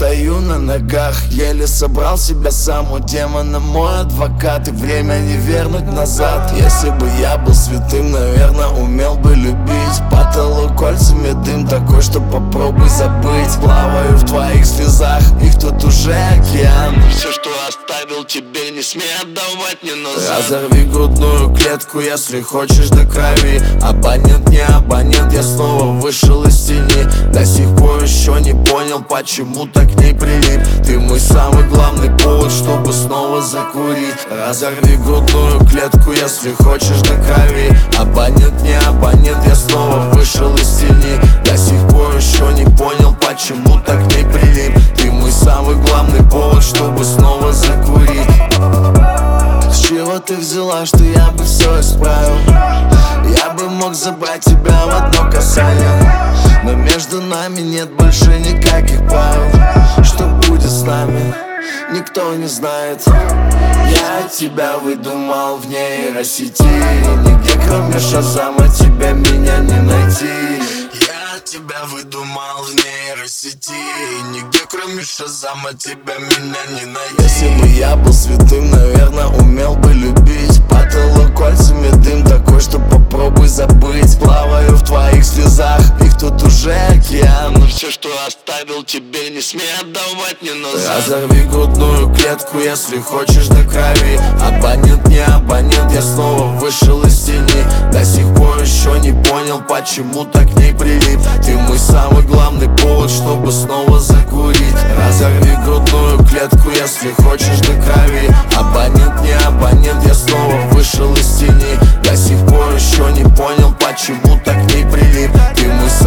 стою на ногах, еле собрал себя сам. У демона мой адвокат, и время не вернуть назад. Если бы я был святым, наверное, умел бы любить. По телу кольцами дым такой, что попробуй забыть. Плаваю в твоих слезах, их тут уже океан. Все, что оставил тебе, не смей отдавать мне назад. Разорви грудную клетку, если хочешь, до крови. Абонент, не абонент, я снова вышел из тени. До сих пор еще не понял, почему так к ней прилип. Ты мой самый главный повод, чтобы снова закурить. Разорви грудную клетку, если хочешь, до крови. Абонент, не абонент, я снова вышел из тени. До сих пор еще не понял, почему так к ней прилип. Ты мой самый главный повод, чтобы снова закурить. С чего ты взяла, что я бы все исправил? Я бы мог забрать тебя в одно касание, но между нами нет больше никаких правил. Что будет с нами, никто не знает. Я тебя выдумал в нейросети. Нигде кроме Шазама тебя меня не найти. Я тебя выдумал в нейросети. Нигде кроме Шазама тебя меня не найти. Если бы я был святым, наверное, умел бы любить. По телу кольцами дым такой, что попробуй забыть. Плаваю в твоих слезах, их тут уже океан. Но все, что оставил тебе, не смей отдавать мне назад. Разорви грудную клетку, если хочешь, до крови. Абонент, не абонент, я снова вышел из тени. До сих пор еще не понял, почему так к ней прилип. Ты мой самый главный повод, чтобы снова закурить. Разорви грудную клетку, если хочешь, до крови. Абонент, не абонент, я снова вышел из тени. До сих пор еще не понял, почему так к ней прилип. Ты мой